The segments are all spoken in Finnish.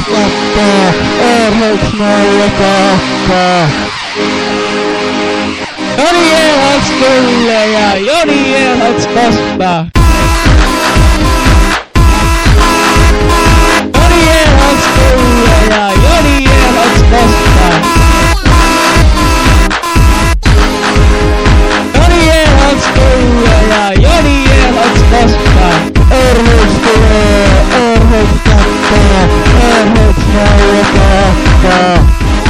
kattaa, Erhoks Maija kattaa. Joni Erhoks tulee ja Joni Erhoks postaa. Joni Erhoks tulee ja Joni Erhoks postaa. Joni Erhoks tulee ja Joni Erhoks postaa. Erhoks tulee, Erhoks kattaa, Erhoks Maija kattaa.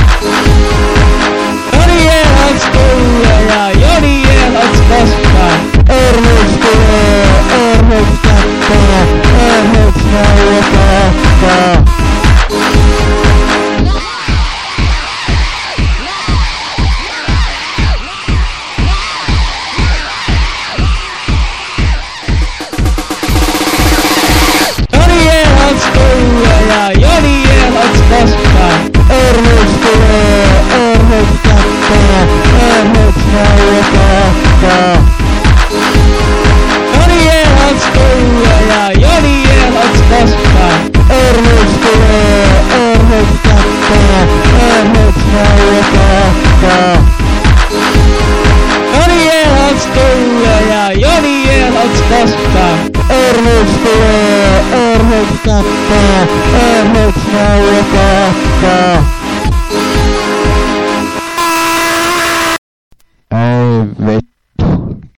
Joni Erhoks tulee ja Joni Erhoks postaa. Erhoks tulee, Erhoks kattaa, Erhoks Maija kattaa. Joni Erhoks tulee ja Joni Erhoks postaa. Erhoks tulee, Erhoks kattaa, Erhoks Maija kattaa. Joni Erhoks tulee ja Joni Erhoks postaa. Erhoks tulee, Erhoks kattaa, Erhoks Maija kattaa. Joni Erhoks tulee ja Joni Erhoks postaa. Erhoks tulee, Erhoks kattaa, Erhoks Maija kattaa.